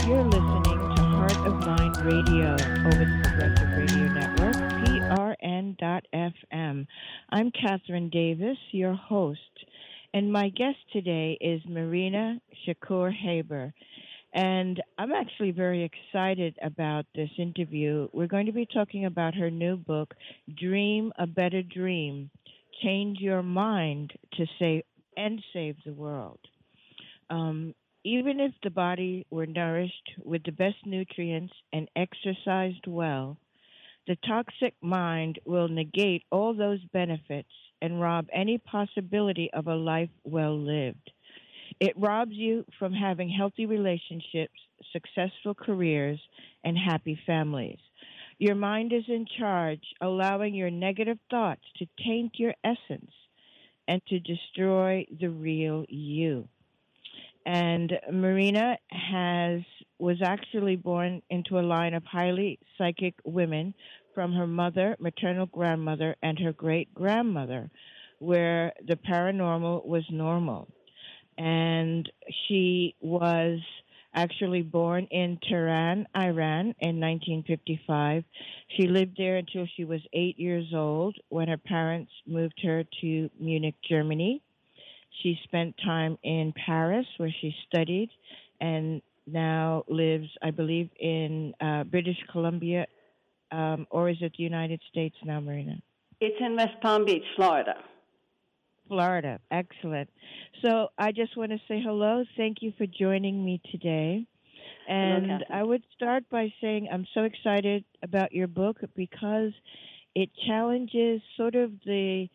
You're listening to Heart of Mind Radio over the Progressive Radio Network, PRN.FM. I'm Catherine Davis, your host, and my guest today is Marina Shakur Haber. And I'm actually very excited about this interview. We're going to be talking about her new book, Dream a Better Dream, Change Your Mind to Save the World. Even if the body were nourished with the best nutrients and exercised well, the toxic mind will negate all those benefits and rob any possibility of a life well lived. It robs you from having healthy relationships, successful careers, and happy families. Your mind is in charge, allowing your negative thoughts to taint your essence and to destroy the real you. And Marina was actually born into a line of highly psychic women from her mother, maternal grandmother, and her great-grandmother, where the paranormal was normal. And she was actually born in Tehran, Iran, in 1955. She lived there until she was 8 years old when her parents moved her to Munich, Germany. She spent time in Paris, where she studied, and now lives, I believe, in British Columbia, or is it the United States now, Marina? It's in West Palm Beach, Florida. Florida, excellent. So I just want to say hello. Thank you for joining me today. And I would start by saying I'm so excited about your book because it challenges sort of the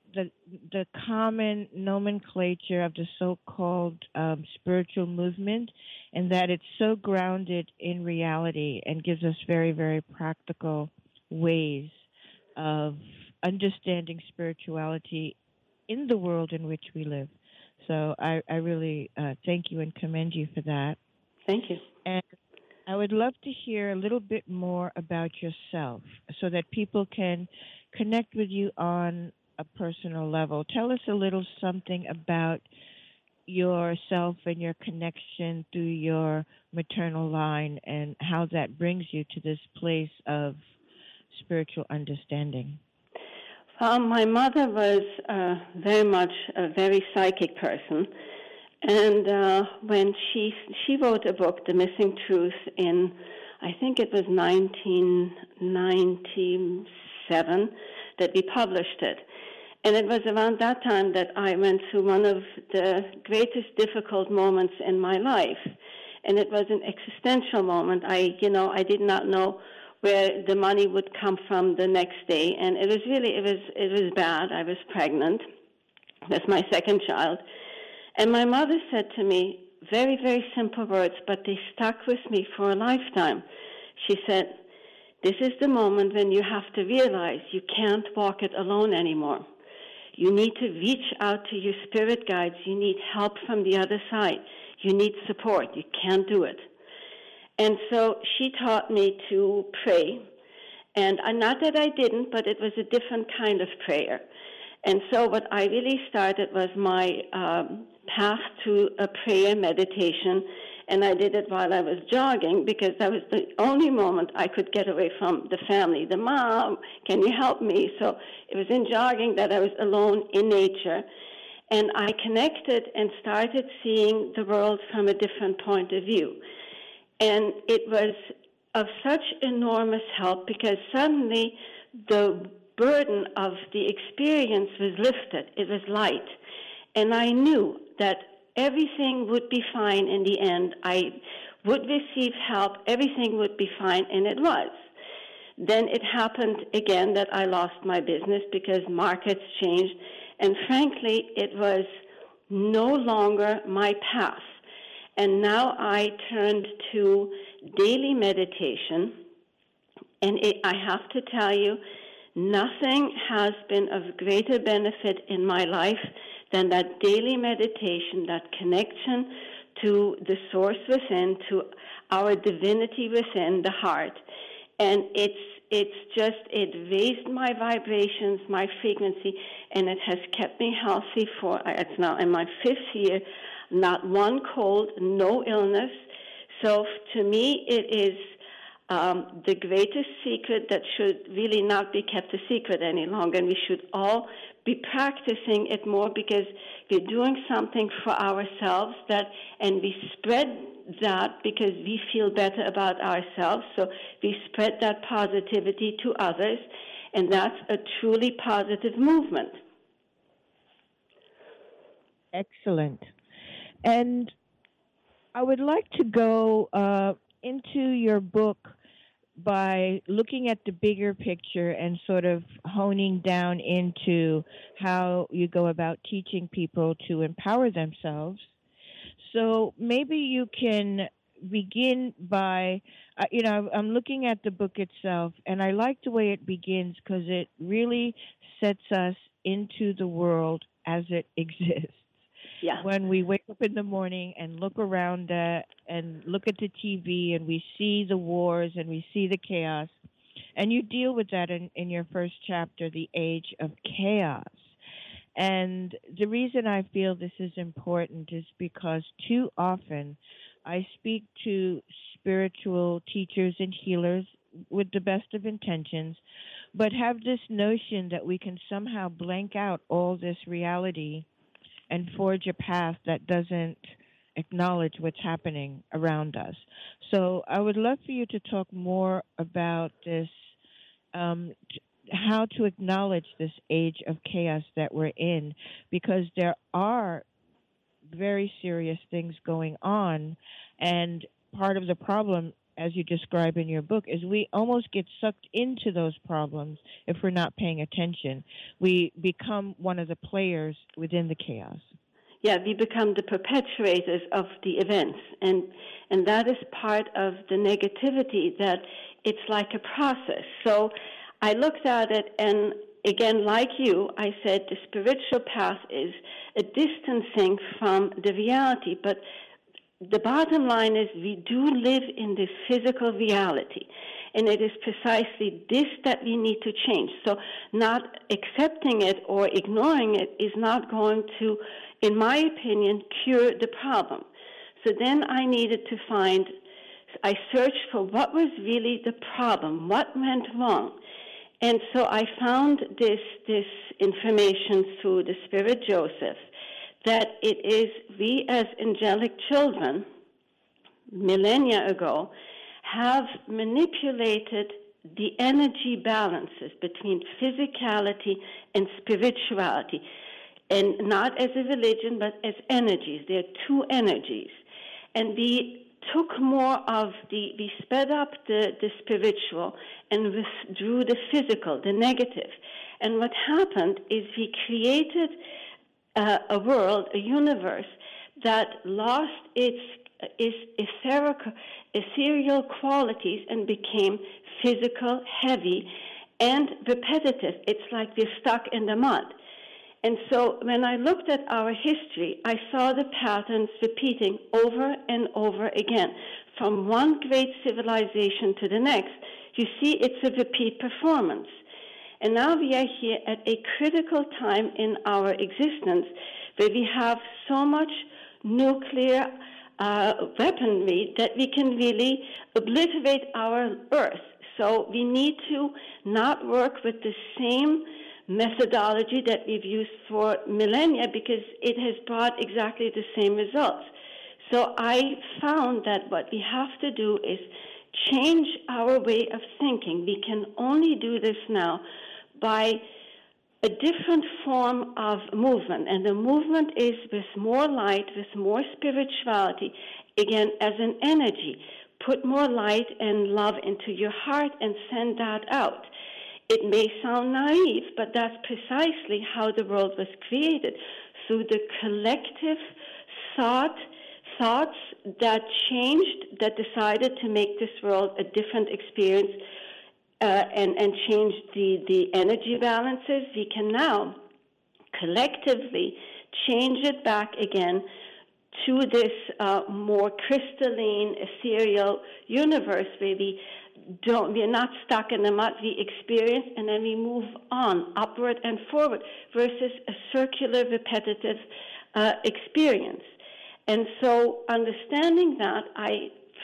common nomenclature of the so-called spiritual movement, and that it's so grounded in reality and gives us very, very practical ways of understanding spirituality in the world in which we live. So I really thank you and commend you for that. Thank you. And I would love to hear a little bit more about yourself so that people can connect with you on a personal level. Tell us a little something about yourself and your connection through your maternal line and how that brings you to this place of spiritual understanding. My mother was very much a very psychic person, and when she wrote a book, The Missing Truth, in I think it was 1997 that we published it. And it was around that time that I went through one of the greatest difficult moments in my life. And it was an existential moment. I did not know where the money would come from the next day. And it was bad. I was pregnant. That's my second child. And my mother said to me, very, very simple words, but they stuck with me for a lifetime. She said, this is the moment when you have to realize you can't walk it alone anymore. You need to reach out to your spirit guides. You need help from the other side. You need support. You can't do it. And so she taught me to pray. And not that I didn't, but it was a different kind of prayer. And so what I really started was my path to a prayer meditation. And I did it while I was jogging because that was the only moment I could get away from the family. The mom, can you help me? So it was in jogging that I was alone in nature. And I connected and started seeing the world from a different point of view. And it was of such enormous help because suddenly the burden of the experience was lifted. It was light. And I knew that everything would be fine in the end. I would receive help. Everything would be fine, and it was. Then it happened again that I lost my business because markets changed, and frankly, it was no longer my path. And now I turned to daily meditation, and I have to tell you, nothing has been of greater benefit in my life than that daily meditation, that connection to the source within, to our divinity within, the heart. And it raised my vibrations, my frequency, and it has kept me healthy it's now in my 5th year, not one cold, no illness. So to me, it is the greatest secret that should really not be kept a secret any longer, and we should all be practicing it more because we're doing something for ourselves and we spread that because we feel better about ourselves. So we spread that positivity to others, and that's a truly positive movement. Excellent. And I would like to go into your book by looking at the bigger picture and sort of honing down into how you go about teaching people to empower themselves. So maybe you can begin by, I'm looking at the book itself, and I like the way it begins because it really sets us into the world as it exists. Yeah. When we wake up in the morning and look around and look at the TV and we see the wars and we see the chaos, and you deal with that in your first chapter, The Age of Chaos. And the reason I feel this is important is because too often I speak to spiritual teachers and healers with the best of intentions, but have this notion that we can somehow blank out all this reality and forge a path that doesn't acknowledge what's happening around us. So I would love for you to talk more about this, how to acknowledge this age of chaos that we're in, because there are very serious things going on, and part of the problem, as you describe in your book, is we almost get sucked into those problems if we're not paying attention. We become one of the players within the chaos. Yeah, we become the perpetuators of the events, and that is part of the negativity, that it's like a process. So I looked at it, and again, like you, I said the spiritual path is a distancing from the reality, but the bottom line is we do live in this physical reality, and it is precisely this that we need to change. So not accepting it or ignoring it is not going to, in my opinion, cure the problem. So then I searched for what was really the problem, what went wrong. And so I found this information through the Spirit Joseph, that it is we as angelic children, millennia ago, have manipulated the energy balances between physicality and spirituality, and not as a religion, but as energies. There are two energies. And we took more of we sped up the spiritual and withdrew the physical, the negative. And what happened is we created a world, a universe that lost its ethereal qualities and became physical, heavy, and repetitive. It's like we're stuck in the mud. And so when I looked at our history, I saw the patterns repeating over and over again. From one great civilization to the next, you see it's a repeat performance. And now we are here at a critical time in our existence where we have so much nuclear weaponry that we can really obliterate our Earth. So we need to not work with the same methodology that we've used for millennia, because it has brought exactly the same results. So I found that what we have to do is change our way of thinking. We can only do this now by a different form of movement, and the movement is with more light, with more spirituality, again, as an energy. Put more light and love into your heart and send that out. It may sound naive, but that's precisely how the world was created, through the collective thoughts that changed, that decided to make this world a different experience, and change the energy balances. We can now collectively change it back again to this more crystalline, ethereal universe where we're not stuck in the mud. We experience and then we move on, upward and forward, versus a circular, repetitive experience. And so understanding that, I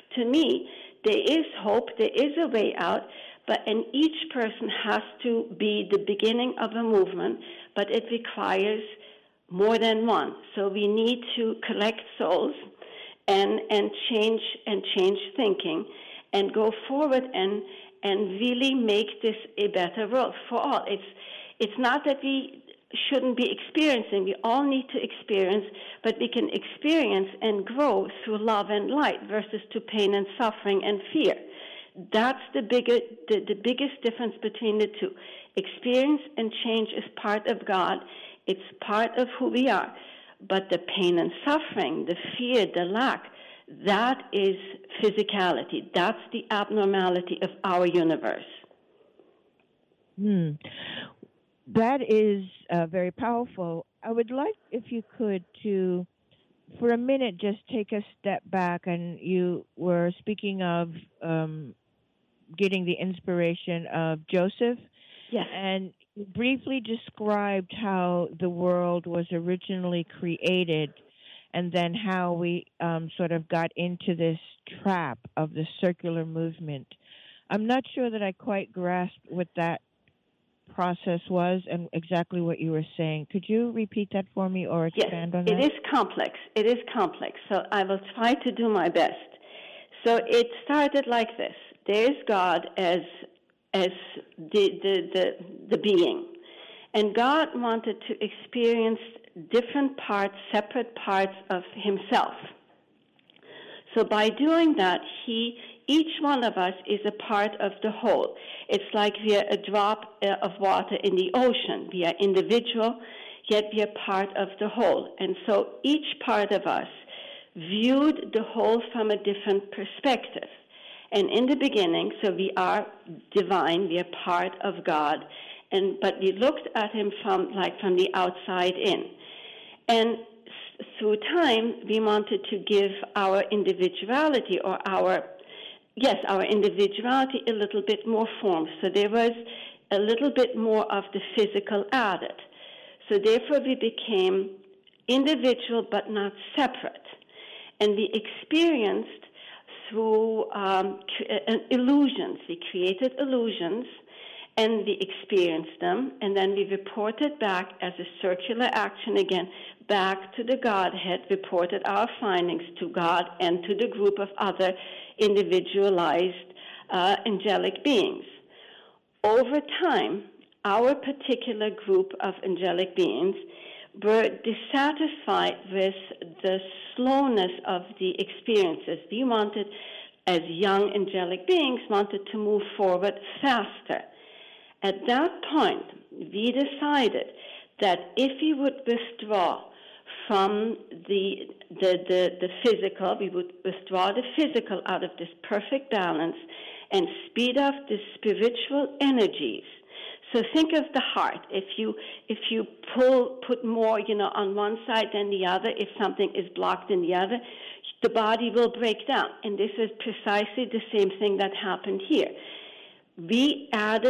to me, there is hope, there is a way out, and each person has to be the beginning of a movement, but it requires more than one. So we need to collect souls and change thinking and go forward and really make this a better world for all. It's not that we shouldn't be experiencing. We all need to experience, but we can experience and grow through love and light versus to pain and suffering and fear. That's the biggest difference between the two. Experience and change is part of God. It's part of who we are. But the pain and suffering, the fear, the lack, that is physicality. That's the abnormality of our universe. That is very powerful. I would like, if you could, to, for a minute, just take a step back. And you were speaking of getting the inspiration of Joseph. Yes. And you briefly described how the world was originally created and then how we sort of got into this trap of the circular movement. I'm not sure that I quite grasped what that process was and exactly what you were saying. Could you repeat that for me or expand on that? It is complex. It is complex. So I will try to do my best. So it started like this. There's God as the being. And God wanted to experience different parts, separate parts of himself. So by doing that, each one of us is a part of the whole. It's like we are a drop of water in the ocean. We are individual, yet we are part of the whole. And so each part of us viewed the whole from a different perspective. And in the beginning, so we are divine, we are part of God, but we looked at him from the outside in. And through time, we wanted to give our individuality or our individuality a little bit more form. So there was a little bit more of the physical added. So therefore we became individual but not separate. And we experienced through illusions. We created illusions and we experienced them, and then we reported back as a circular action again back to the Godhead, reported our findings to God and to the group of other individualized angelic beings. Over time, our particular group of angelic beings were dissatisfied with the slowness of the experiences. We wanted, as young angelic beings, wanted to move forward faster. At that point, we decided that if we would withdraw from the physical, we would withdraw the physical out of this perfect balance and speed up the spiritual energies. So think of the heart. If you put more, on one side than the other, if something is blocked in the other, the body will break down. And this is precisely the same thing that happened here. We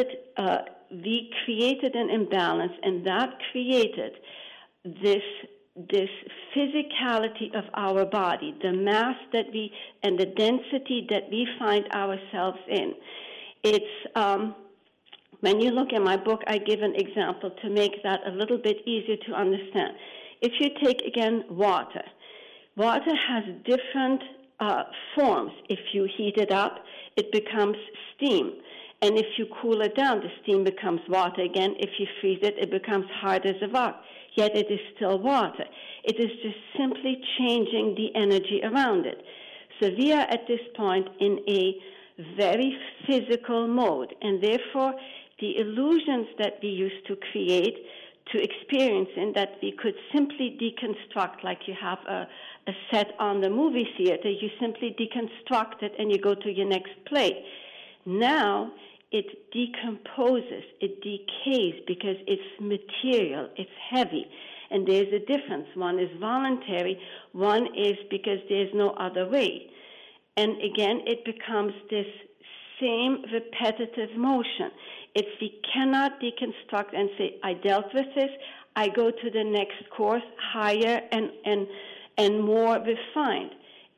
created an imbalance, and that created this physicality of our body, the mass and the density that we find ourselves in. It's when you look at my book, I give an example to make that a little bit easier to understand. If you take, again, water has different forms. If you heat it up, it becomes steam. And if you cool it down, the steam becomes water again. If you freeze it, it becomes hard as a rock. Yet it is still water. It is just simply changing the energy around it. So we are at this point in a very physical mode, and therefore the illusions that we used to create to experience in that we could simply deconstruct, like you have a set on the movie theater, you simply deconstruct it and you go to your next play. Now it decomposes, it decays because it's material, it's heavy. And there's a difference. One is voluntary, one is because there's no other way. And again, it becomes this same repetitive motion. We cannot deconstruct and say, I dealt with this, I go to the next course, higher and more refined.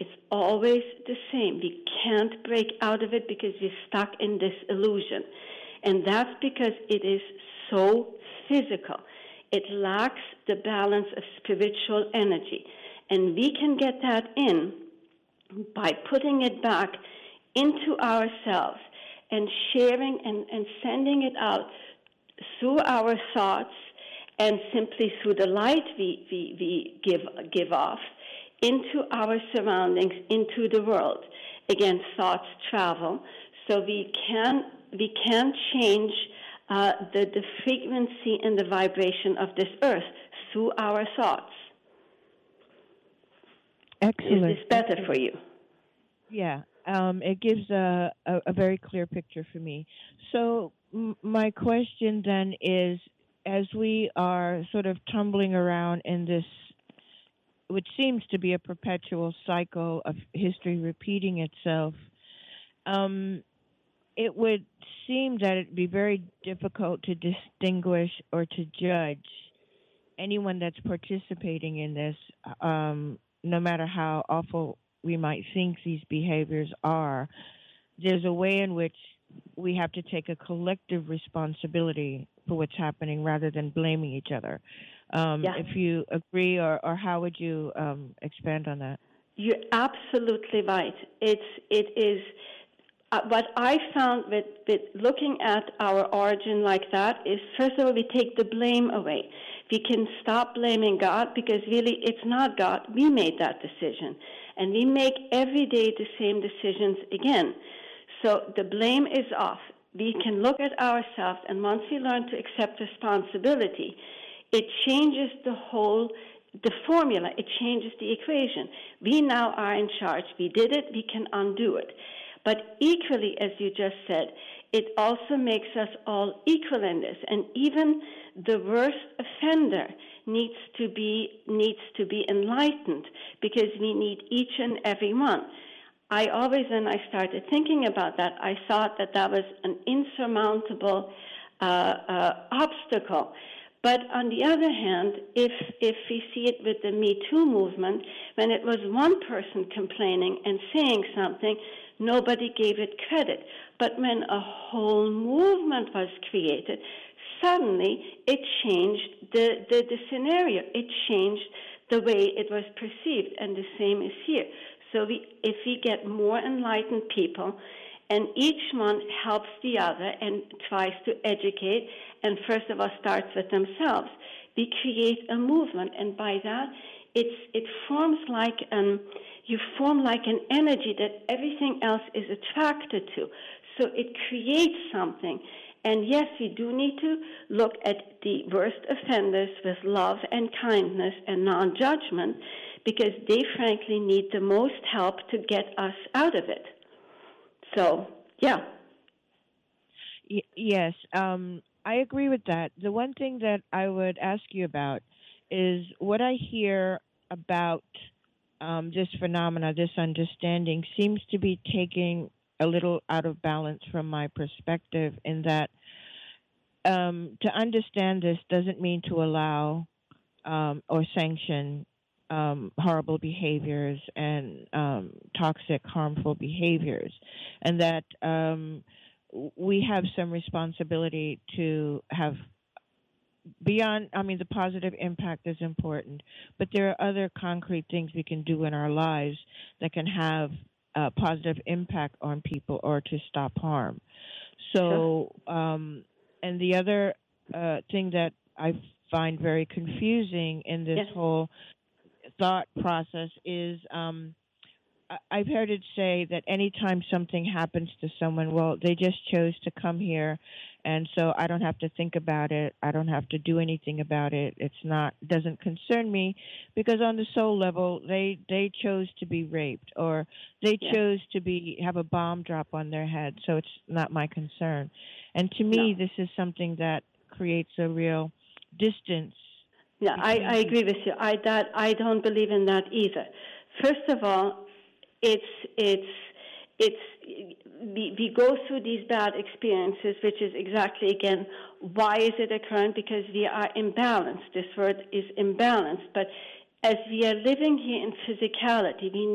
It's always the same. We can't break out of it because we're stuck in this illusion. And that's because it is so physical. It lacks the balance of spiritual energy. And we can get that in by putting it back into ourselves and sharing and sending it out through our thoughts and simply through the light we give off into our surroundings, into the world. Again, thoughts travel, so we can change the frequency and the vibration of this earth through our thoughts. Excellent. Is this better for you? Yeah, it gives a very clear picture for me. So my question then is, as we are sort of tumbling around in this, which seems to be a perpetual cycle of history repeating itself, it would seem that it'd be very difficult to distinguish or to judge anyone that's participating in this, no matter how awful we might think these behaviors are. There's a way in which we have to take a collective responsibility for what's happening rather than blaming each other. If you agree, or how would you expand on that? You're absolutely right. It is what I found with looking at our origin like that is, first of all, we take the blame away. We can stop blaming God, because really it's not God. We made that decision. And we make every day the same decisions again. So the blame is off. We can look at ourselves, and once we learn to accept responsibility, it changes the formula. It changes the equation. We now are in charge. We did it. We can undo it. But equally, as you just said, it also makes us all equal in this. And even the worst offender needs to be enlightened, because we need each and every one. I always, when I started thinking about that, I thought that was an insurmountable obstacle. But on the other hand, if we see it with the Me Too movement, when it was one person complaining and saying something, nobody gave it credit. But when a whole movement was created, suddenly it changed the scenario. It changed the way it was perceived, and the same is here. So if we get more enlightened people, and each one helps the other and tries to educate, and first of all starts with themselves, we create a movement. And by that, it forms like you form like an energy that everything else is attracted to. So it creates something. And yes, we do need to look at the worst offenders with love and kindness and non-judgment, because they frankly need the most help to get us out of it. So, yeah. Yes, I agree with that. The one thing that I would ask you about is what I hear about this phenomena, this understanding, seems to be taking a little out of balance from my perspective, in that to understand this doesn't mean to allow or sanction horrible behaviors and toxic, harmful behaviors, and that we have some responsibility to have beyond, the positive impact is important, but there are other concrete things we can do in our lives that can have a positive impact on people or to stop harm. So, and the other thing that I find very confusing in this whole thought process is I've heard it say that anytime something happens to someone, well, they just chose to come here, and so I don't have to think about it. I don't have to do anything about it. Doesn't concern me, because on the soul level, they chose to be raped, or they chose to have a bomb drop on their head, so it's not my concern. And to me, this is something that creates a real distance. Yeah, I agree with you. I don't believe in that either. First of all, we go through these bad experiences, which is exactly, again, why is it occurring? Because we are imbalanced. This word is imbalanced. But as we are living here in physicality, we need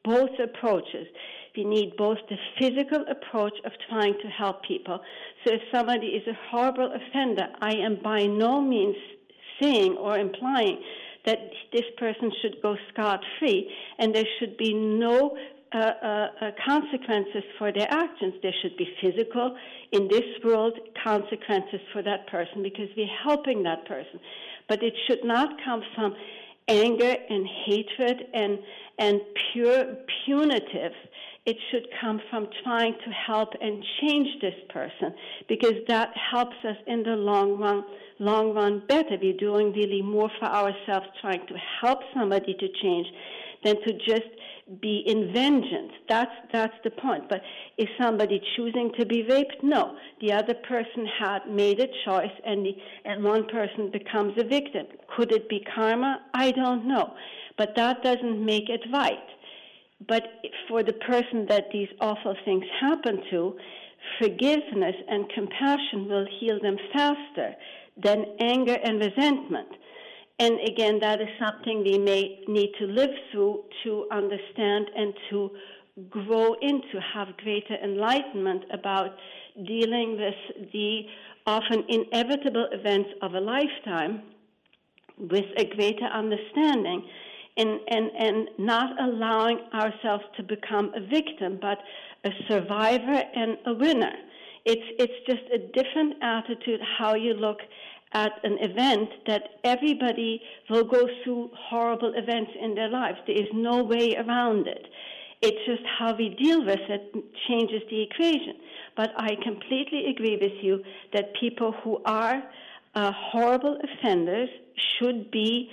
both approaches. We need both the physical approach of trying to help people. So if somebody is a horrible offender, I am by no means saying or implying that this person should go scot-free and there should be no consequences for their actions. There should be physical, in this world, consequences for that person because we're helping that person. But it should not come from anger and hatred and pure punitive. It should come from trying to help and change this person because that helps us in the long run better. We're doing really more for ourselves trying to help somebody to change than to just be in vengeance. That's the point. But is somebody choosing to be raped? No. The other person had made a choice and one person becomes a victim. Could it be karma? I don't know. But that doesn't make it right. But for the person that these awful things happen to, forgiveness and compassion will heal them faster than anger and resentment. And again, that is something we may need to live through to understand and to grow into, have greater enlightenment about dealing with the often inevitable events of a lifetime with a greater understanding and not allowing ourselves to become a victim, but a survivor and a winner. It's just a different attitude how you look at an event that everybody will go through horrible events in their lives. There is no way around it. It's just how we deal with it changes the equation. But I completely agree with you that people who are horrible offenders should be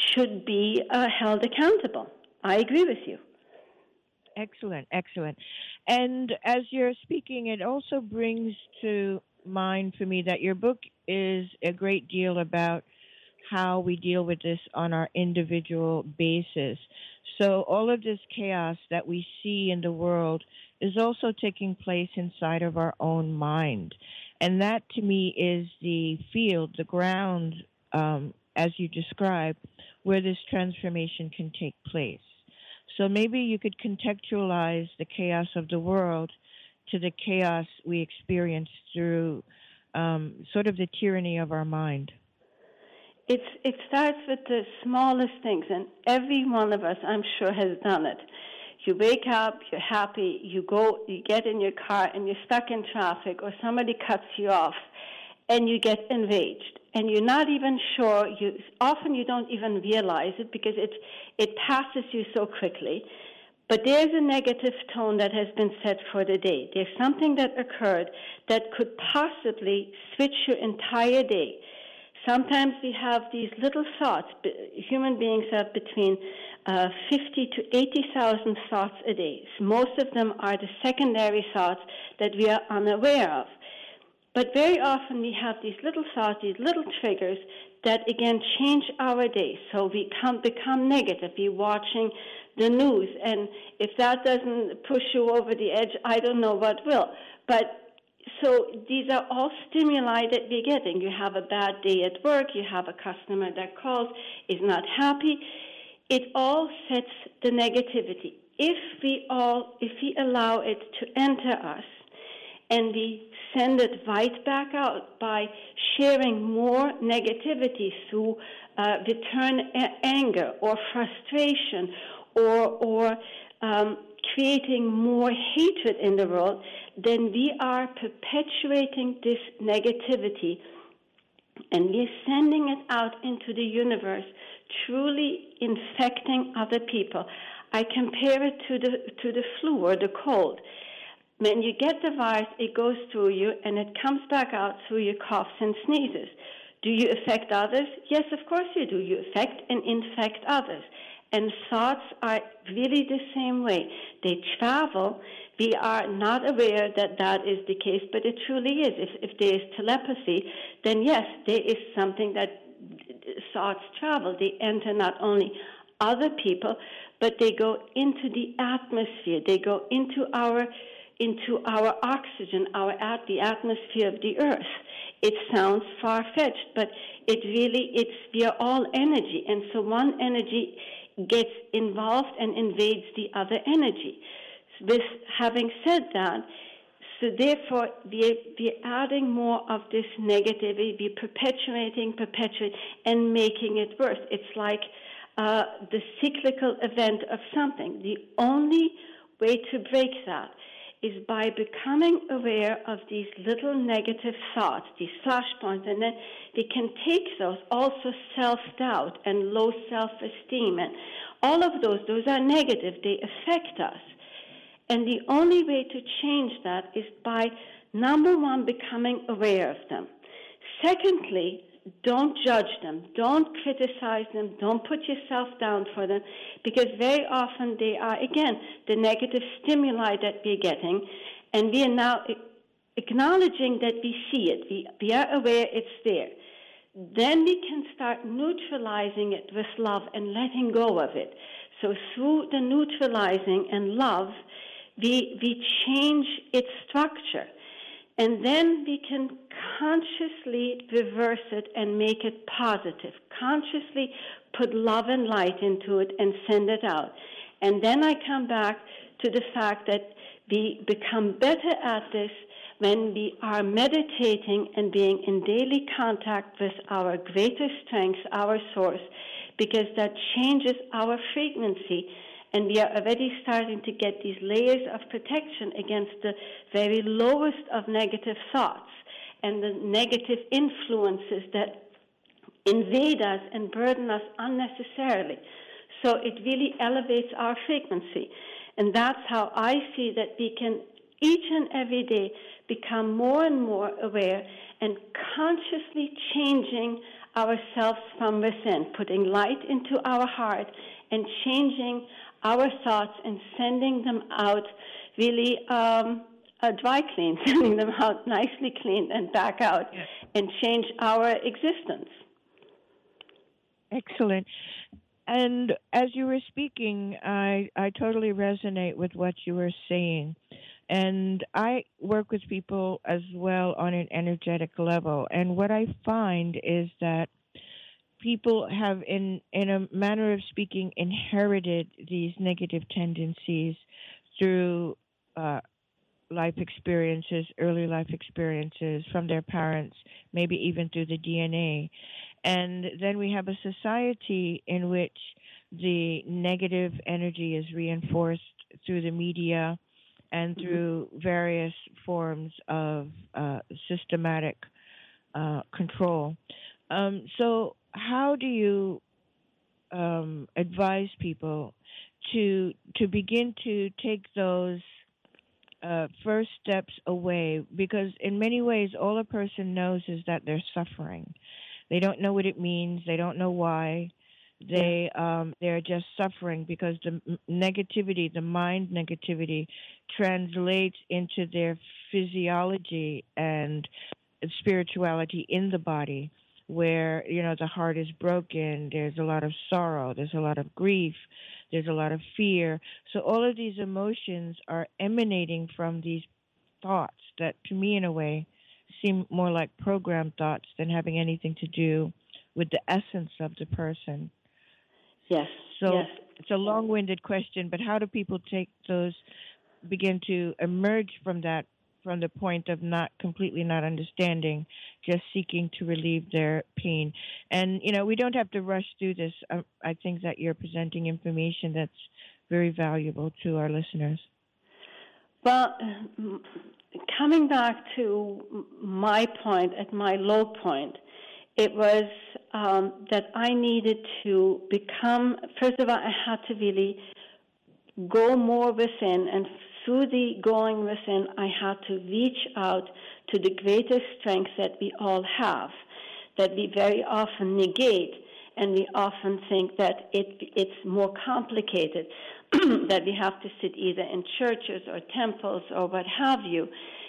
held accountable. I agree with you. Excellent, excellent. And as you're speaking, it also brings to mind for me that your book is a great deal about how we deal with this on our individual basis. So all of this chaos that we see in the world is also taking place inside of our own mind. And that, to me, is the field, the ground, as you described, where this transformation can take place. So maybe you could contextualize the chaos of the world to the chaos we experience through sort of the tyranny of our mind. It starts with the smallest things, and every one of us, I'm sure, has done it. You wake up, you're happy, you get in your car, and you're stuck in traffic, or somebody cuts you off, and you get enraged. And you're not even sure, often you don't even realize it because it passes you so quickly. But there's a negative tone that has been set for the day. There's something that occurred that could possibly switch your entire day. Sometimes we have these little thoughts. Human beings have between 50 to 80,000 thoughts a day. Most of them are the secondary thoughts that we are unaware of. But very often we have these little thoughts, these little triggers that, again, change our day. So we become negative. We're watching the news, and if that doesn't push you over the edge, I don't know what will. But so these are all stimuli that we're getting. You have a bad day at work, you have a customer that calls, is not happy. It all sets the negativity. If we allow it to enter us, and we send it right back out by sharing more negativity through return anger or frustration or creating more hatred in the world, then we are perpetuating this negativity and we're sending it out into the universe, truly infecting other people. I compare it to the flu or the cold. When you get the virus, it goes through you and it comes back out through your coughs and sneezes. Do you affect others? Yes, of course you do. You affect and infect others. And thoughts are really the same way. They travel. We are not aware that that is the case, but it truly is. If there is telepathy, then yes, there is something that thoughts travel. They enter not only other people, but they go into the atmosphere. They go into our oxygen, the atmosphere of the earth. It sounds far-fetched, but we are all energy. And so one energy gets involved and invades the other energy. With having said that, so therefore we're adding more of this negativity, we're perpetuating, and making it worse. It's like the cyclical event of something. The only way to break that is by becoming aware of these little negative thoughts, these flashpoints, and then we can take those, also self-doubt and low self-esteem, and all of those are negative. They affect us. And the only way to change that is by, number one, becoming aware of them. Secondly, don't judge them. Don't criticize them. Don't put yourself down for them, because very often they are, again, the negative stimuli that we're getting, and we are now acknowledging that we see it. We are aware it's there. Then we can start neutralizing it with love and letting go of it. So through the neutralizing and love, we change its structure. And then we can consciously reverse it and make it positive. Consciously put love and light into it and send it out. And then I come back to the fact that we become better at this when we are meditating and being in daily contact with our greater strength, our source, because that changes our frequency. And we are already starting to get these layers of protection against the very lowest of negative thoughts and the negative influences that invade us and burden us unnecessarily. So it really elevates our frequency. And that's how I see that we can each and every day become more and more aware and consciously changing ourselves from within, putting light into our heart and changing our thoughts and sending them out really dry clean, sending them out nicely cleaned and back out, yes, and change our existence. Excellent. And as you were speaking, I totally resonate with what you were saying. And I work with people as well on an energetic level. And what I find is that people have, in a manner of speaking, inherited these negative tendencies through life experiences, early life experiences from their parents, maybe even through the DNA. And then we have a society in which the negative energy is reinforced through the media and through various forms of systematic control. So how do you advise people to begin to take those first steps away? Because in many ways, all a person knows is that they're suffering. They don't know what it means. They don't know why. They're just suffering because the negativity, the mind negativity, translates into their physiology and spirituality in the body, where, you know, the heart is broken, there's a lot of sorrow, there's a lot of grief, there's a lot of fear. So all of these emotions are emanating from these thoughts that, to me, in a way, seem more like programmed thoughts than having anything to do with the essence of the person. Yes. So yes. It's a long-winded question, but how do people begin to emerge from that, from the point of not understanding, just seeking to relieve their pain? And, you know, we don't have to rush through this. I think that you're presenting information that's very valuable to our listeners. Well, coming back to my point, at my low point, it was that I needed to become, first of all, I had to really go more within, and through the going within, I had to reach out to the greatest strength that we all have, that we very often negate, and we often think that it's more complicated, that we have to sit either in churches or temples or what have you.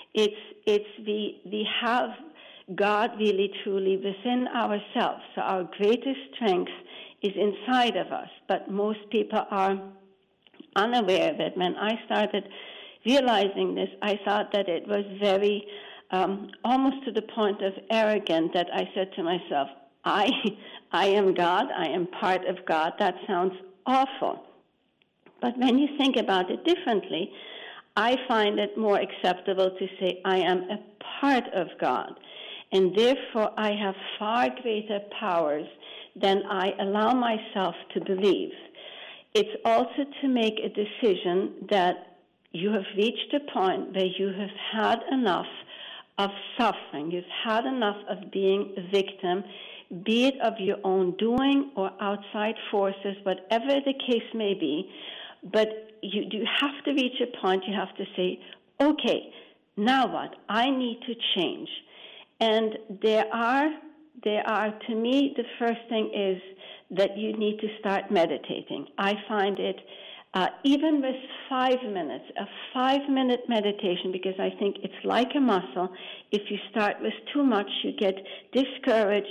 We have God really truly within ourselves. So our greatest strength is inside of us, but most people are unaware of it. When I started realizing this, I thought that it was very, almost to the point of arrogant, that I said to myself, I am God, I am part of God. That sounds awful. But when you think about it differently, I find it more acceptable to say I am a part of God, and therefore I have far greater powers than I allow myself to believe. It's also to make a decision that you have reached a point where you have had enough of suffering. You've had enough of being a victim, be it of your own doing or outside forces, whatever the case may be. But you have to reach a point, you have to say, okay, now what? I need to change. And there are, to me, the first thing is that you need to start meditating. I find it, even with 5 minutes, a 5-minute meditation, because I think it's like a muscle. If you start with too much, you get discouraged.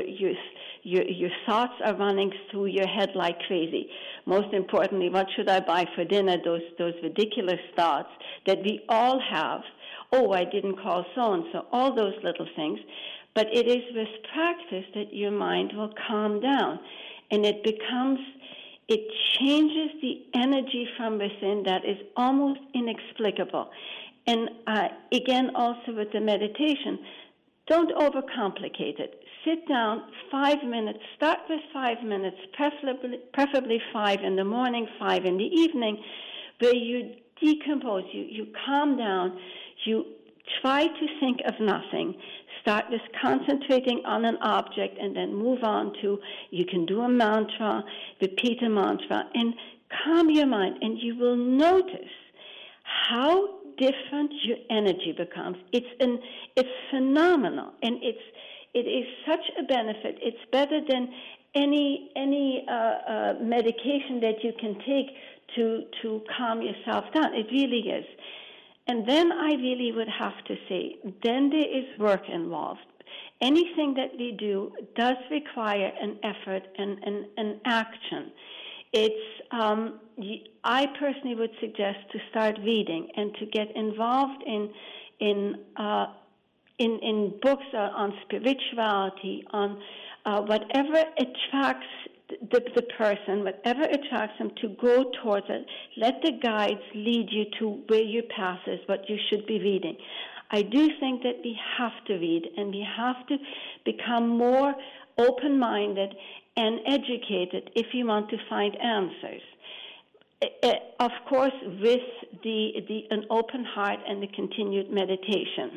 Your thoughts are running through your head like crazy. Most importantly, what should I buy for dinner? Those ridiculous thoughts that we all have. Oh, I didn't call so-and-so, all those little things. But it is with practice that your mind will calm down. And it changes the energy from within that is almost inexplicable. And again, also with the meditation, don't overcomplicate it. Sit down, 5 minutes, start with 5 minutes, preferably 5 in the morning, 5 in the evening, where you decompose, you calm down, you try to think of nothing. Start with concentrating on an object and then move on to, you can do a mantra, repeat a mantra, and calm your mind. And you will notice how different your energy becomes. It's phenomenal, and it is such a benefit. It's better than any medication that you can take to calm yourself down. It really is. And then I really would have to say, then there is work involved. Anything that we do does require an effort and an action. I personally would suggest to start reading and to get involved in books on spirituality, on whatever attracts the person, whatever attracts them, to go towards it. Let the guides lead you to where your path is, what you should be reading. I do think that we have to read, and we have to become more open-minded and educated if you want to find answers. Of course, with an open heart and the continued meditation.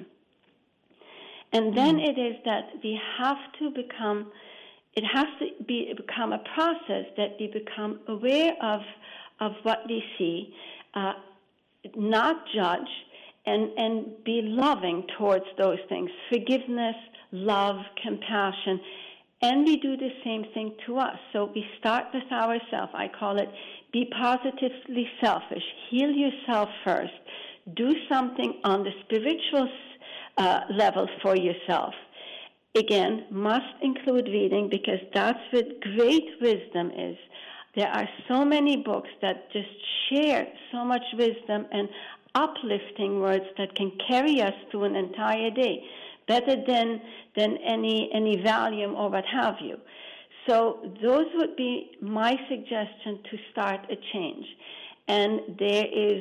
And then it is that we have to become, it has to become a process that we become aware of what we see, not judge, and be loving towards those things. Forgiveness, love, compassion. And we do the same thing to us. So we start with ourselves. I call it be positively selfish. Heal yourself first. Do something on the spiritual level for yourself. Again, must include reading, because that's what great wisdom is. There are so many books that just share so much wisdom and uplifting words that can carry us through an entire day, better than any volume or what have you. So those would be my suggestion to start a change. And there is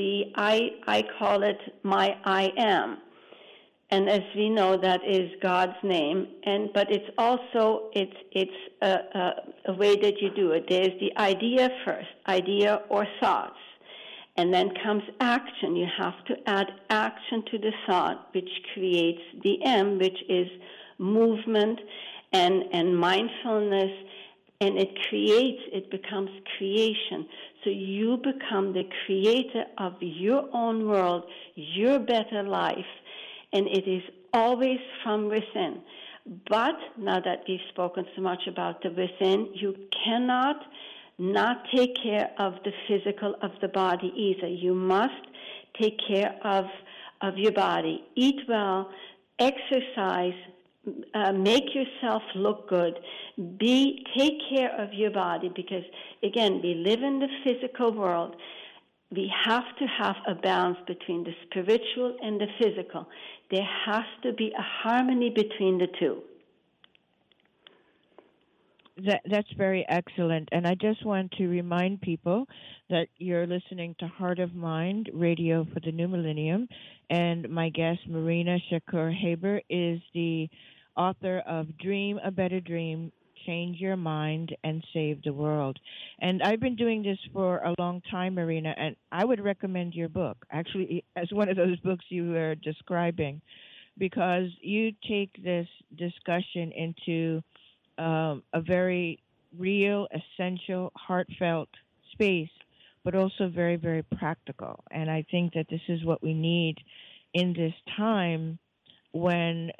I call it my I am. And as we know, that is God's name. But it's also, it's a way that you do it. There's the idea first, idea or thoughts. And then comes action. You have to add action to the thought, which creates the M, which is movement and mindfulness. And it becomes creation. So you become the creator of your own world, your better life. And it is always from within. But now that we've spoken so much about the within, you cannot not take care of the physical of the body either. You must take care of your body. Eat well, exercise, make yourself look good. Take care of your body, because, again, we live in the physical world. We have to have a balance between the spiritual and the physical. There has to be a harmony between the two. That's very excellent. And I just want to remind people that you're listening to Heart of Mind Radio for the New Millennium. And my guest, Marina Shakur Haber, is the author of Dream a Better Dream, Change Your Mind, and Save the World. And I've been doing this for a long time, Marina, and I would recommend your book, actually, as one of those books you were describing, because you take this discussion into a very real, essential, heartfelt space, but also very, very practical. And I think that this is what we need in this time when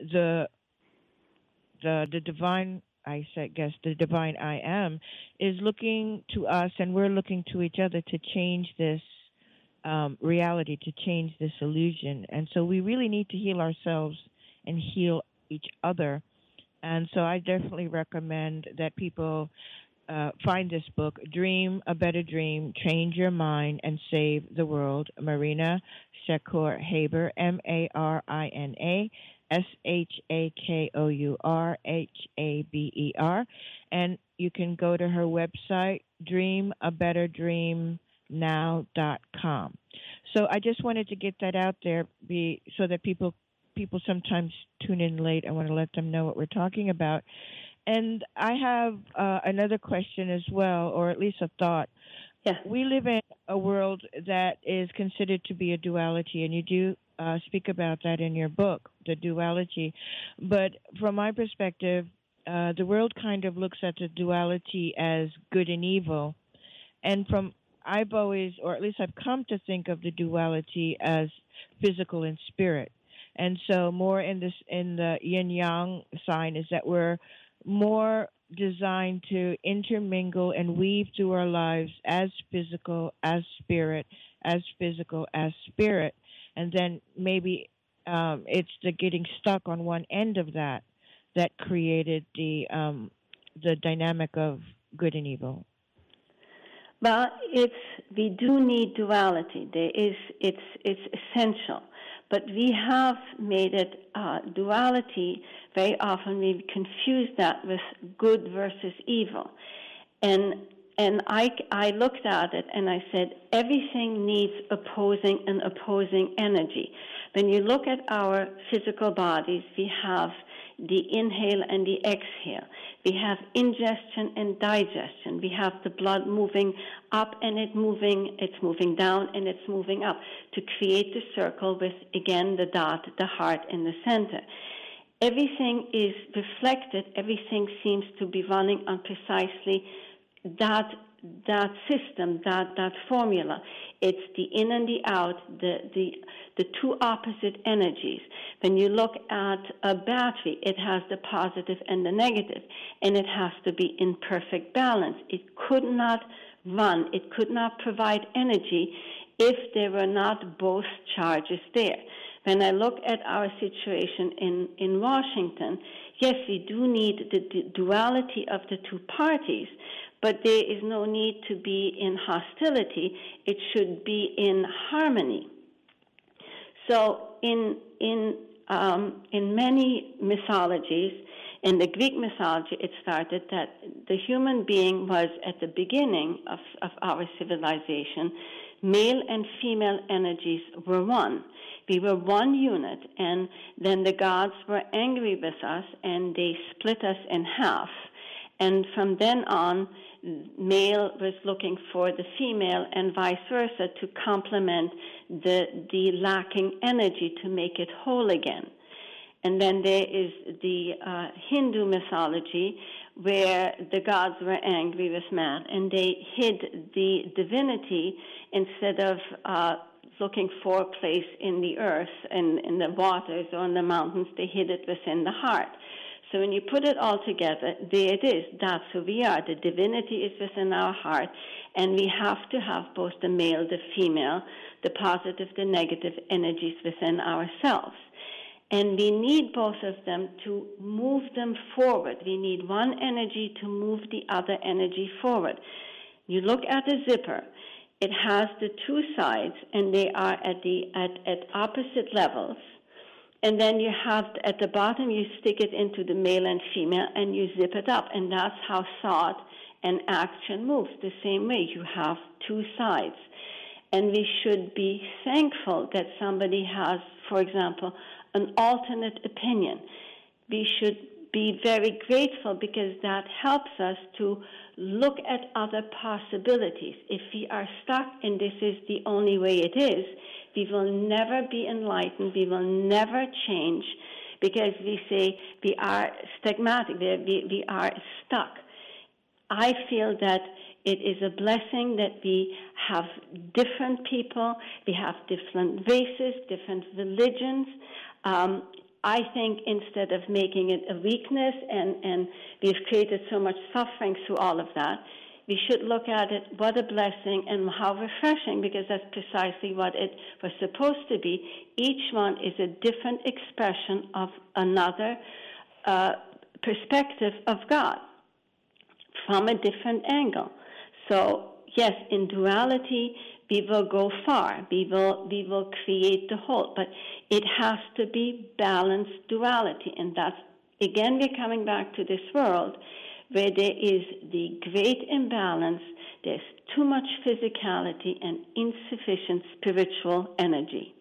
the divine, I said, guess the divine I am, is looking to us, and we're looking to each other to change this reality, to change this illusion. And so we really need to heal ourselves and heal each other. And so I definitely recommend that people find this book, Dream a Better Dream, Change Your Mind, and Save the World. Marina Shakur Haber, Marina Shakour Haber. And you can go to her website, dreamabetterdreamnow.com. So I just wanted to get that out there so that people sometimes tune in late. I want to let them know what we're talking about. And I have another question as well, or at least a thought. Yeah. We live in a world that is considered to be a duality, and you do speak about that in your book, the duality. But from my perspective, the world kind of looks at the duality as good and evil. And I've always, or at least I've come to think of the duality as physical and spirit. And so more in the yin yang sign is that we're more designed to intermingle and weave through our lives as physical, as spirit, as physical, as spirit. And then maybe it's the getting stuck on one end of that created the dynamic of good and evil. Well, we do need duality. It's essential. But we have made it duality. Very often we confuse that with good versus evil. And I looked at it and I said, everything needs opposing and opposing energy. When you look at our physical bodies, we have the inhale and the exhale. We have ingestion and digestion. We have the blood moving up and it's moving down and it's moving up to create the circle with, again, the dot, the heart in the center. Everything is reflected. Everything seems to be running on precisely that system, that formula. It's the in and the out, the two opposite energies. When you look at a battery, it has the positive and the negative, and it has to be in perfect balance. It could not run, it could not provide energy if there were not both charges there. When I look at our situation in Washington, yes, we do need the duality of the two parties, but there is no need to be in hostility. It should be in harmony. So in many mythologies, in the Greek mythology, it started that the human being was at the beginning of our civilization. Male and female energies were one. We were one unit, and then the gods were angry with us, and they split us in half. And from then on, male was looking for the female and vice versa to complement the lacking energy to make it whole again. And then there is the Hindu mythology where the gods were angry with man and they hid the divinity instead of looking for a place in the earth and in the waters or in the mountains. They hid it within the heart. So when you put it all together, there it is. That's who we are. The divinity is within our heart, and we have to have both the male, the female, the positive, the negative energies within ourselves. And we need both of them to move them forward. We need one energy to move the other energy forward. You look at a zipper. It has the two sides, and they are at opposite levels. And then you have, at the bottom, you stick it into the male and female, and you zip it up. And that's how thought and action moves. The same way, you have two sides. And we should be thankful that somebody has, for example, an alternate opinion. We should be very grateful because that helps us to look at other possibilities. If we are stuck and this is the only way it is, we will never be enlightened, we will never change, because we say we are stagmatic, we are stuck. I feel that it is a blessing that we have different people, we have different races, different religions. I think instead of making it a weakness, and we've created so much suffering through all of that, we should look at it, what a blessing and how refreshing, because that's precisely what it was supposed to be. Each one is a different expression of another perspective of God from a different angle. So, yes, in duality, we will go far. We will create the whole. But it has to be balanced duality. And that's, again, we're coming back to this world where there is the great imbalance. There's too much physicality and insufficient spiritual energy.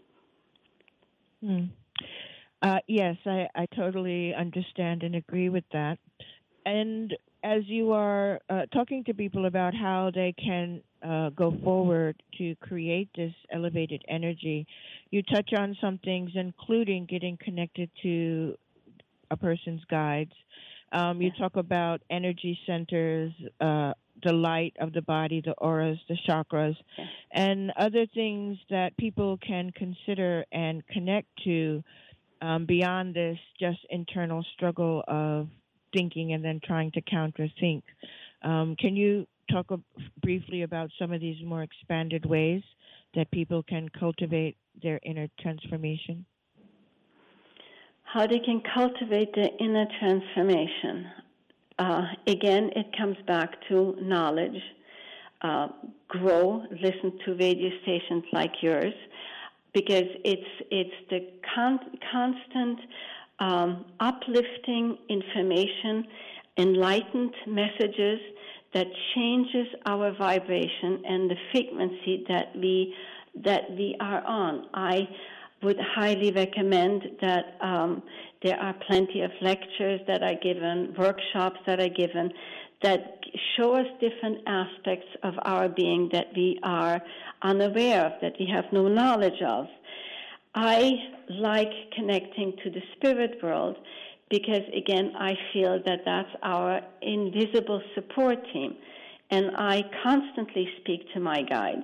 Yes, I totally understand and agree with that. And as you are talking to people about how they can go forward to create this elevated energy, you touch on some things, including getting connected to a person's guides. You talk about energy centers, the light of the body, the auras, the chakras, and other things that people can consider and connect to beyond this just internal struggle of thinking and then trying to counter-think. Can you talk briefly about some of these more expanded ways that people can cultivate their inner transformation? How they can cultivate their inner transformation. Again, it comes back to knowledge. Grow, listen to radio stations like yours, because it's the constant uplifting information, enlightened messages that changes our vibration and the frequency that we are on. I would highly recommend that there are plenty of lectures that are given, workshops that are given, that show us different aspects of our being that we are unaware of, that we have no knowledge of. I like connecting to the spirit world because, again, I feel that that's our invisible support team. And I constantly speak to my guides.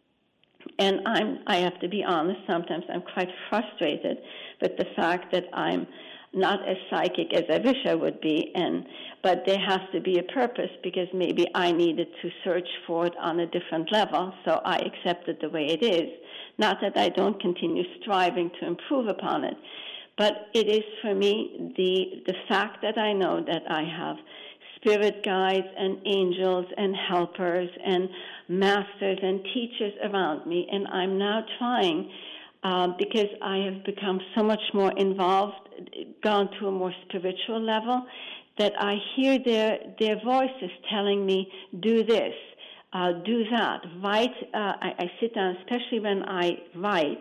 And I have to be honest, sometimes I'm quite frustrated with the fact that I'm not as psychic as I wish I would be, but there has to be a purpose because maybe I needed to search for it on a different level, so I accept it the way it is. Not that I don't continue striving to improve upon it, but it is for me the fact that I know that I have spirit guides and angels and helpers and masters and teachers around me, and I'm now trying, because I have become so much more involved, gone to a more spiritual level, that I hear their voices telling me, do this, do that, write. I sit down, especially when I write,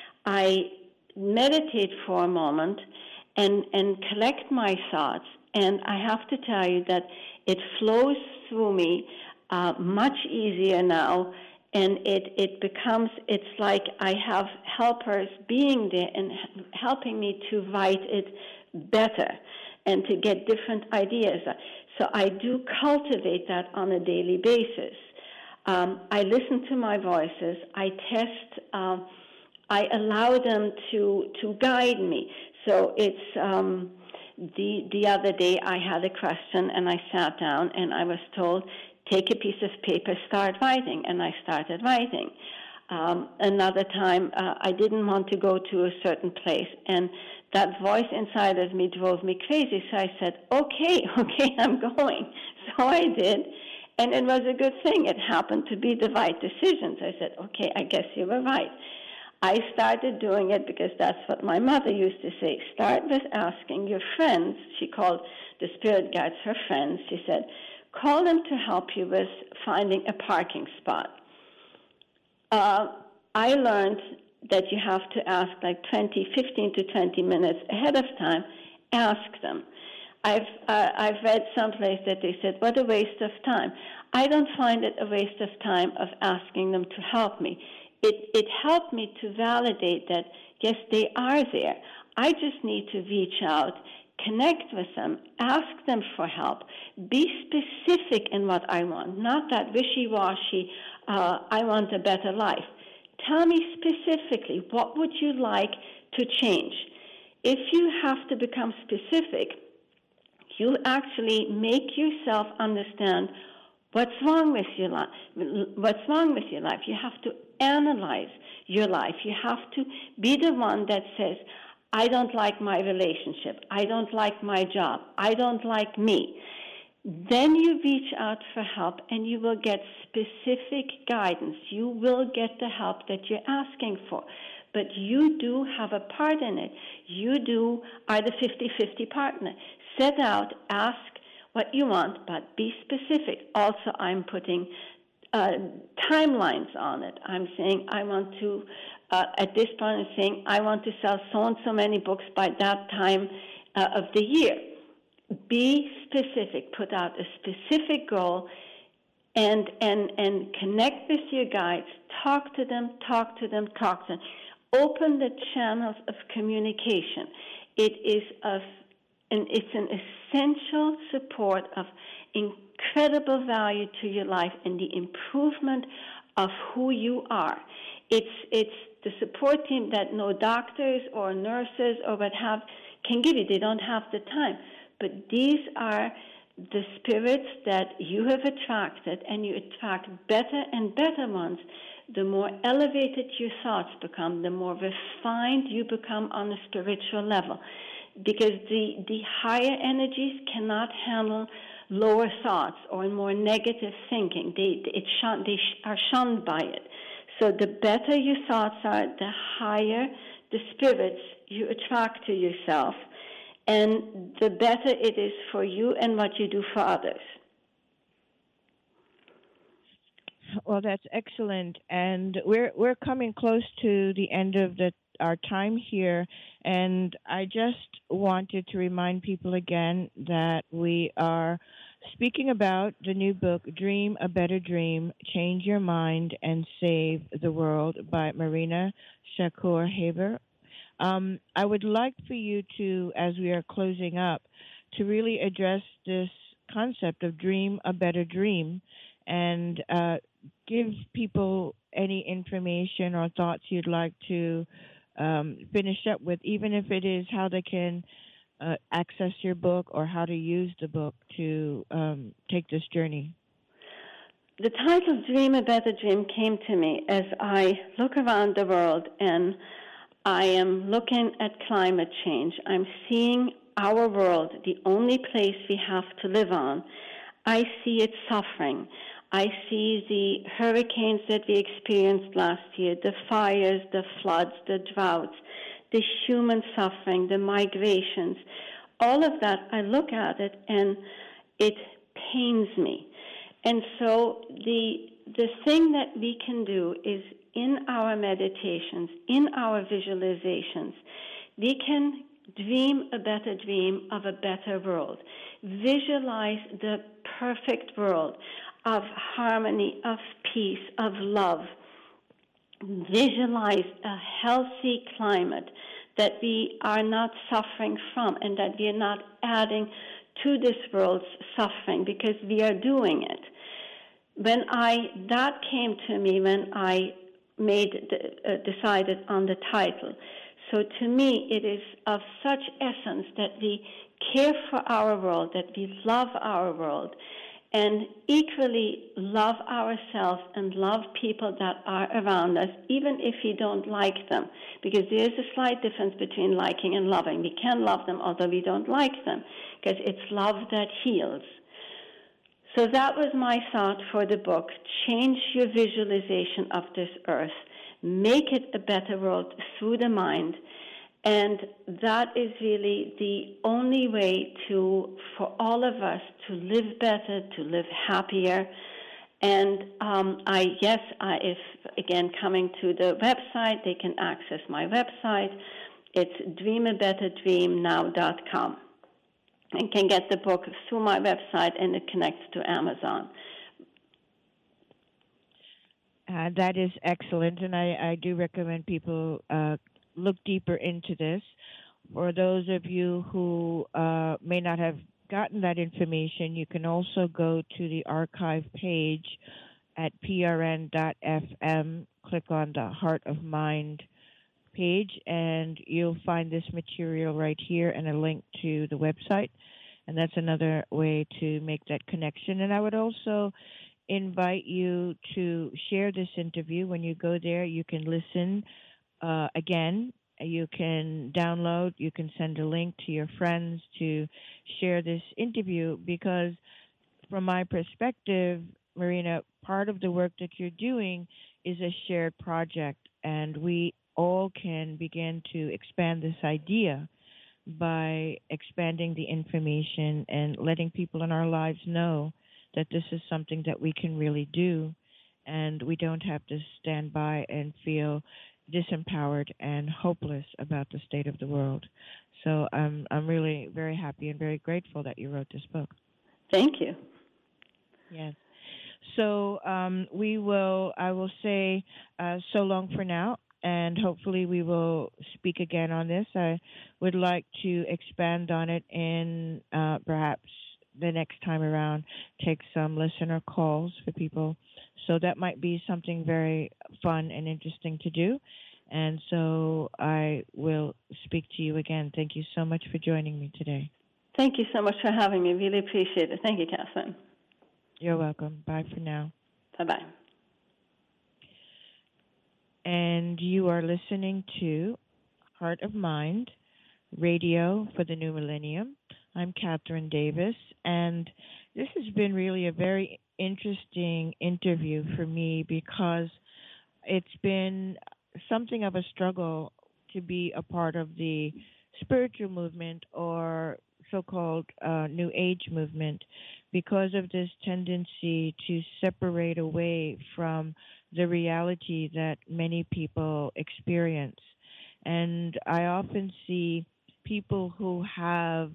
I meditate for a moment and collect my thoughts, and I have to tell you that it flows through me much easier now, and it's like I have helpers being there and helping me to write it better and to get different ideas. So I do cultivate that on a daily basis. I listen to my voices. I test. I allow them to guide me. So it's the other day I had a question and I sat down and I was told, take a piece of paper, start writing, and I started writing. Another time, I didn't want to go to a certain place, and that voice inside of me drove me crazy, so I said, okay, I'm going. So I did, and it was a good thing. It happened to be the right decisions. I said, okay, I guess you were right. I started doing it because that's what my mother used to say. Start with asking your friends. She called the spirit guides her friends. She said, call them to help you with finding a parking spot. I learned that you have to ask like 15 to 20 minutes ahead of time. Ask them. I've read someplace that they said, what a waste of time. I don't find it a waste of time of asking them to help me. It helped me to validate that, yes, they are there. I just need to reach out, connect with them, ask them for help, be specific in what I want, not that wishy-washy, I want a better life. Tell me specifically, what would you like to change? If you have to become specific, you actually make yourself understand what's wrong with your life. What's wrong with your life? You have to analyze your life. You have to be the one that says, I don't like my relationship. I don't like my job. I don't like me. Then you reach out for help and you will get specific guidance. You will get the help that you're asking for. But you do have a part in it. You are the 50-50 partner. Set out, ask what you want, but be specific. Also, I'm putting timelines on it. I'm saying I want to, at this point, I'm saying I want to sell so and so many books by that time of the year. Be specific. Put out a specific goal and connect with your guides. Talk to them. Open the channels of communication. It's an essential support of incredible value to your life and the improvement of who you are. It's the support team that no doctors or nurses or what have can give you. They don't have the time. But these are the spirits that you have attracted, and you attract better and better ones. The more elevated your thoughts become, the more refined you become on a spiritual level. Because the higher energies cannot handle lower thoughts or more negative thinking. They are shunned by it. So the better your thoughts are, the higher the spirits you attract to yourself, and the better it is for you and what you do for others. Well, that's excellent, and we're coming close to the end of our time here, and I just wanted to remind people again that we are speaking about the new book, Dream a Better Dream, Change Your Mind and Save the World by Marina Shakur Haber. I would like for you to, as we are closing up, to really address this concept of dream a better dream and give people any information or thoughts you'd like to finish up with, even if it is how they can access your book or how to use the book to take this journey. The title Dream a Better Dream came to me as I look around the world and I am looking at climate change. I'm seeing our world, the only place we have to live on. I see it suffering. I see the hurricanes that we experienced last year, the fires, the floods, the droughts, the human suffering, the migrations. All of that, I look at it and it pains me. And so the thing that we can do is in our meditations, in our visualizations, we can dream a better dream of a better world. Visualize the perfect world of harmony, of peace, of love. Visualize a healthy climate that we are not suffering from and that we are not adding to this world's suffering because we are doing it. That came to me when I decided on the title. So to me, it is of such essence that we care for our world, that we love our world, and equally love ourselves and love people that are around us, even if we don't like them, because there's a slight difference between liking and loving. We can love them, although we don't like them, because it's love that heals. So that was my thought for the book. Change your visualization of this earth. make it a better world through the mind. And that is really the only way for all of us to live better, to live happier. And if again coming to the website, they can access my website. It's dreamabetterdreamnow.com, and can get the book through my website, and it connects to Amazon. That is excellent, and I do recommend people look deeper into this. For those of you who may not have gotten that information, you can also go to the archive page at prn.fm, click on the Heart of Mind page, and you'll find this material right here and a link to the website. And that's another way to make that connection. And I would also invite you to share this interview. When you go there, you can listen again. You can download, you can send a link to your friends to share this interview, because from my perspective, Marina, part of the work that you're doing is a shared project, and we all can begin to expand this idea by expanding the information and letting people in our lives know that this is something that we can really do, and we don't have to stand by and feel disempowered and hopeless about the state of the world. So I'm really very happy and very grateful that you wrote this book. Thank you. Yes. So I will say so long for now, and hopefully we will speak again on this. I would like to expand on it in perhaps the next time around, take some listener calls for people. So that might be something very fun and interesting to do. And so I will speak to you again. Thank you so much for joining me today. Thank you so much for having me. Really appreciate it. Thank you, Catherine. You're welcome. Bye for now. Bye-bye. And you are listening to Heart of Mind, Radio for the New Millennium. I'm Catherine Davis, and this has been really a very interesting interview for me, because it's been something of a struggle to be a part of the spiritual movement, or so-called New Age movement, because of this tendency to separate away from the reality that many people experience. And I often see people who have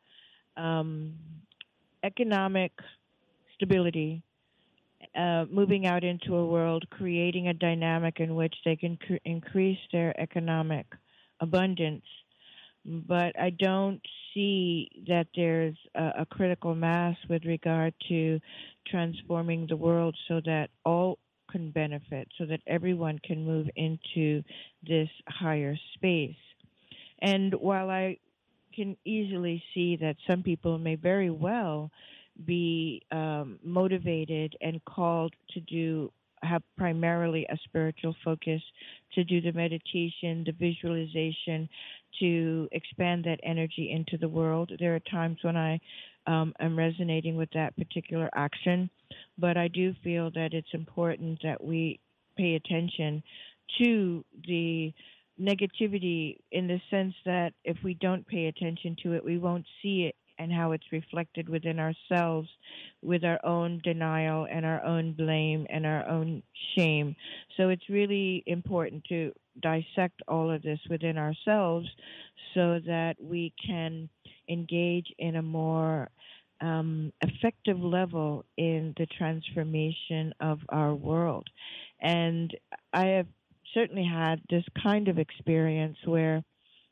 economic stability moving out into a world, creating a dynamic in which they can increase their economic abundance. But I don't see that there's a critical mass with regard to transforming the world so that all can benefit, so that everyone can move into this higher space. And while I can easily see that some people may very well be motivated and called to have primarily a spiritual focus, to do the meditation, the visualization, to expand that energy into the world. There are times when I am resonating with that particular action, but I do feel that it's important that we pay attention to the negativity, in the sense that if we don't pay attention to it, we won't see it and how it's reflected within ourselves, with our own denial and our own blame and our own shame. So it's really important to dissect all of this within ourselves so that we can engage in a more effective level in the transformation of our world. And I have certainly had this kind of experience where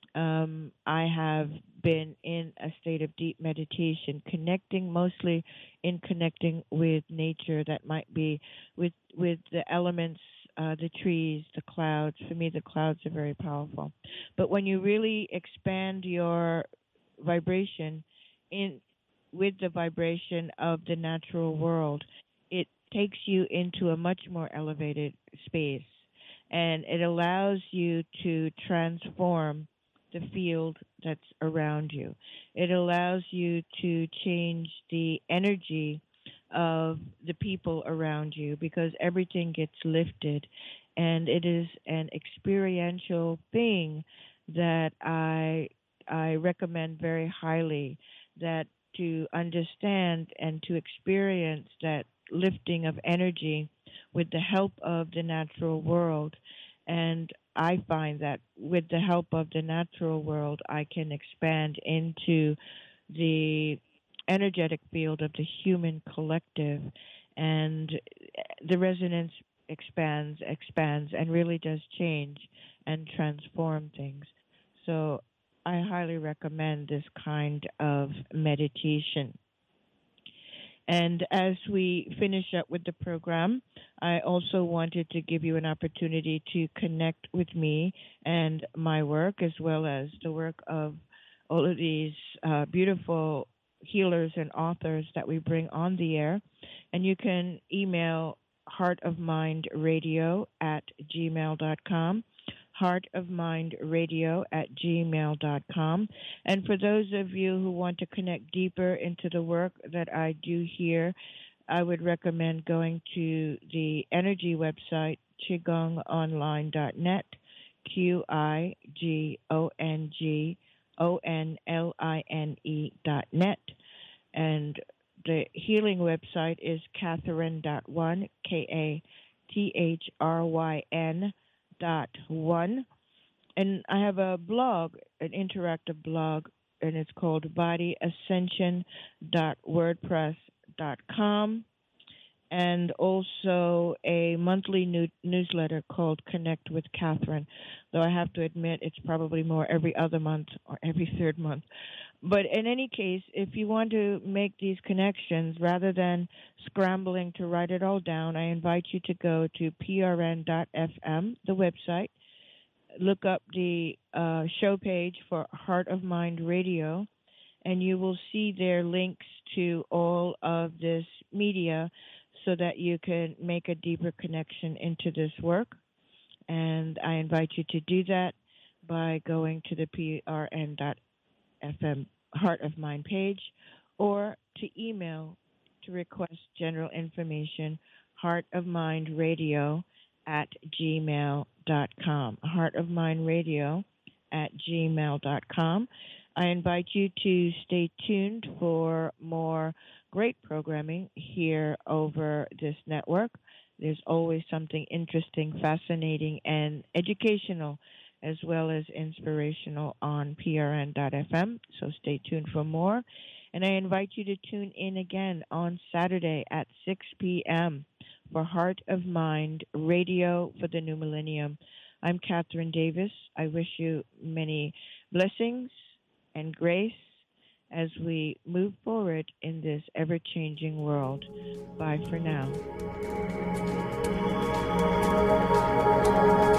I have been in a state of deep meditation, mostly connecting with nature, that might be with the elements, the trees, the clouds. For me, the clouds are very powerful. But when you really expand your vibration with the vibration of the natural world, it takes you into a much more elevated space, and it allows you to transform the field that's around you. It allows you to change the energy of the people around you, because everything gets lifted and it is an experiential thing that I recommend very highly, that to understand and to experience that lifting of energy with the help of the natural world. And I find that with the help of the natural world, I can expand into the energetic field of the human collective, and the resonance expands, and really does change and transform things. So I highly recommend this kind of meditation. And as we finish up with the program, I also wanted to give you an opportunity to connect with me and my work, as well as the work of all of these beautiful healers and authors that we bring on the air. And you can email heartofmindradio@gmail.com, heartofmindradio@gmail.com. And for those of you who want to connect deeper into the work that I do here, I would recommend going to the energy website, qigongonline.net, QIGONGONLINE.net. And the healing website is Kathryn.1, KATHRYN.1. And I have a blog, an interactive blog, and it's called bodyascension.wordpress.com, and also a monthly newsletter called Connect with Kathryn, though I have to admit it's probably more every other month or every third month. But in any case, if you want to make these connections, rather than scrambling to write it all down, I invite you to go to prn.fm, the website, look up the show page for Heart of Mind Radio, and you will see there links to all of this media so that you can make a deeper connection into this work. And I invite you to do that by going to the prn.fm Heart of Mind page, or to email to request general information, heartofmindradio@gmail.com, heartofmindradio@gmail.com. I invite you to stay tuned for more great programming here over this network. There's always something interesting, fascinating, and educational, as well as inspirational on prn.fm. So stay tuned for more. And I invite you to tune in again on Saturday at 6 p.m. for Heart of Mind Radio for the New Millennium. I'm Kathryn Davis. I wish you many blessings and grace as we move forward in this ever-changing world. Bye for now.